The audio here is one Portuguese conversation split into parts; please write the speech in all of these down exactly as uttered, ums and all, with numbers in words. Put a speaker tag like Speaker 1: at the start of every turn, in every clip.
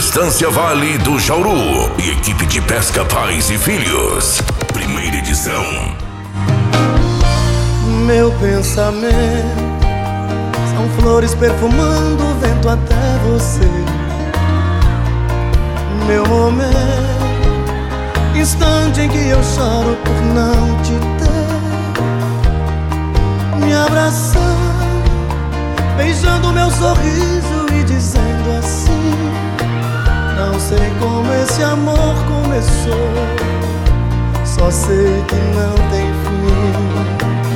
Speaker 1: Estância Vale do Jauru e equipe de pesca Pais e Filhos. Primeira edição.
Speaker 2: Meu pensamento são flores perfumando o vento até você. Meu momento, instante em que eu choro por não te ter. Me abraçando, beijando meu sorriso e dizendo assim: não sei como esse amor começou, só sei que não tem fim.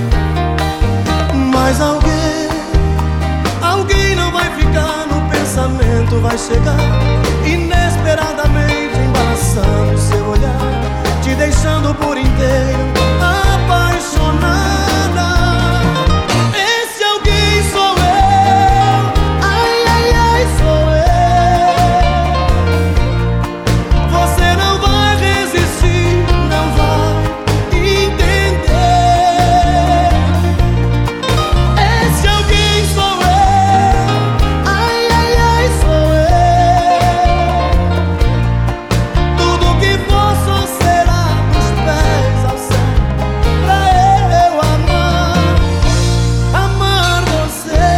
Speaker 2: Mas alguém, alguém não vai ficar no pensamento, vai chegar inesperadamente, embaraçando seu olhar, te deixando por inteiro apaixonada. Esse alguém sou eu, ai, ai, ai, sou eu. Você não vai resistir, não vai entender. Esse alguém sou eu, ai, ai, ai, sou eu. Tudo que for só será dos pés ao céu, pra eu amar, amar você.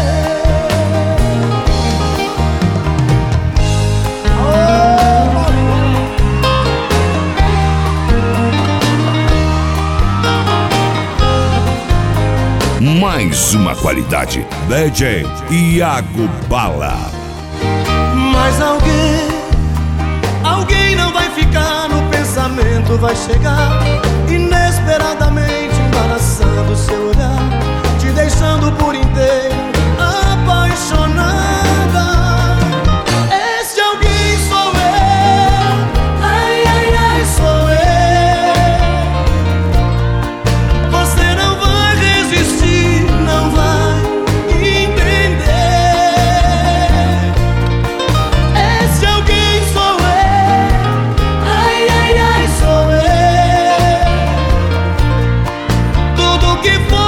Speaker 1: Mais uma qualidade. D J Iago Bala.
Speaker 2: Mas alguém, alguém não vai ficar no pensamento, vai chegar inesperadamente, embaraçando seu olhar, te deixando por inteiro apaixonada. Esse alguém sou eu, ai, ai, ai, sou eu. Você não vai resistir, não vai entender. Esse alguém sou eu, ai, ai, ai, sou eu. Tudo que for